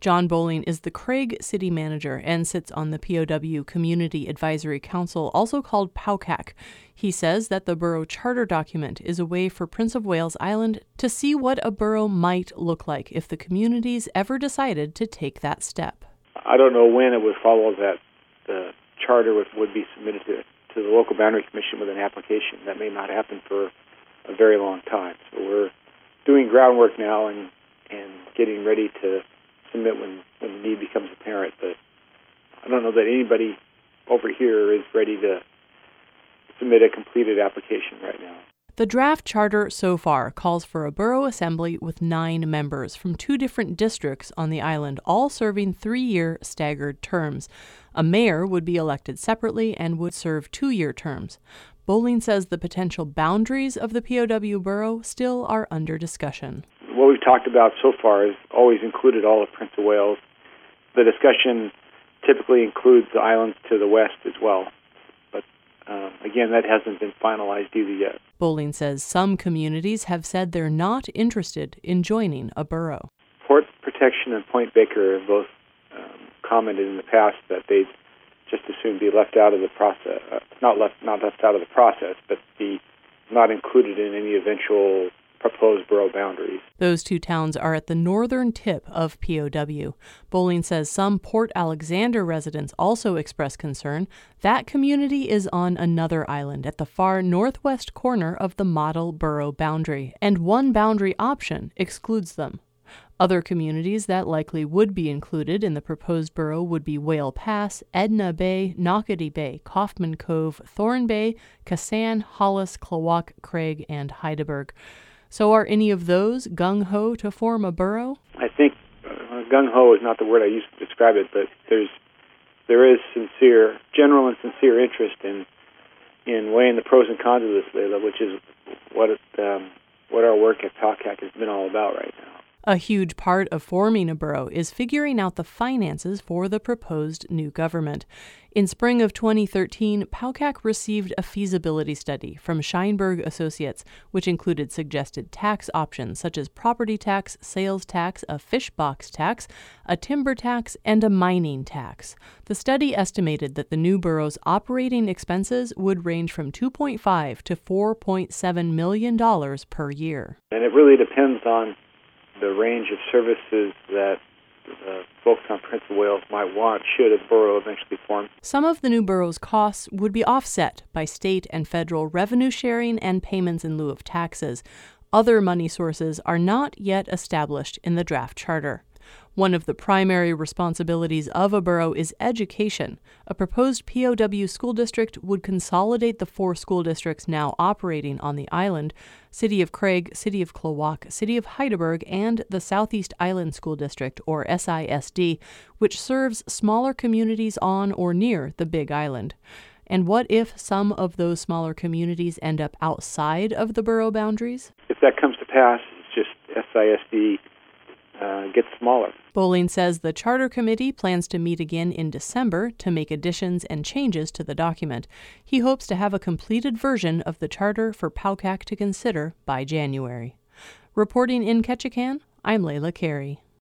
John Bowling is the Craig City Manager and sits on the POW Community Advisory Council, also called POWCAC. He says that the borough charter document is a way for Prince of Wales Island to see what a borough might look like if the communities ever decided to take that step. I don't know when it would follow that the charter would be submitted to the Local Boundary Commission with an application. That may not happen for a very long time. So we're doing groundwork now and getting ready to submit when the need becomes apparent. But I don't know that anybody over here is ready to submit a completed application right now. The draft charter so far calls for a borough assembly with 9 members from 2 different districts on the island, all serving 3-year staggered terms. A mayor would be elected separately and would serve 2-year terms. Bowling says the potential boundaries of the POW borough still are under discussion. What we've talked about so far has always included all of Prince of Wales. The discussion typically includes the islands to the west as well. But again, that hasn't been finalized either yet. Bowling says some communities have said they're not interested in joining a borough. Port Protection and Point Baker have both commented in the past that they'd just as soon be left out of the process, not left out of the process, but be not included in any eventual proposed borough boundaries. Those 2 towns are at the northern tip of POW. Bowling says some Port Alexander residents also express concern. That community is on another island at the far northwest corner of the model borough boundary, and one boundary option excludes them. Other communities that likely would be included in the proposed borough would be Whale Pass, Edna Bay, Knockaty Bay, Kaufman Cove, Thorn Bay, Kassan, Hollis, Klawock, Craig, and Heidelberg. So are any of those gung-ho to form a borough? I think gung-ho is not the word I use to describe it, but there is general and sincere interest in weighing the pros and cons of this, Layla, which is what our work at POWCAC has been all about right now. A huge part of forming a borough is figuring out the finances for the proposed new government. In spring of 2013, POWCAC received a feasibility study from Scheinberg Associates, which included suggested tax options such as property tax, sales tax, a fish box tax, a timber tax, and a mining tax. The study estimated that the new borough's operating expenses would range from $2.5 to $4.7 million per year. And it really depends on the range of services that folks on Prince of Wales might want should a borough eventually form. Some of the new borough's costs would be offset by state and federal revenue sharing and payments in lieu of taxes. Other money sources are not yet established in the draft charter. One of the primary responsibilities of a borough is education. A proposed POW school district would consolidate the 4 school districts now operating on the island: City of Craig, City of Klawock, City of Heidelberg, and the Southeast Island School District, or SISD, which serves smaller communities on or near the Big Island. And what if some of those smaller communities end up outside of the borough boundaries? If that comes to pass, it's just SISD gets smaller. Bowling says the Charter Committee plans to meet again in December to make additions and changes to the document. He hopes to have a completed version of the charter for POWCAC to consider by January. Reporting in Ketchikan, I'm Layla Carey.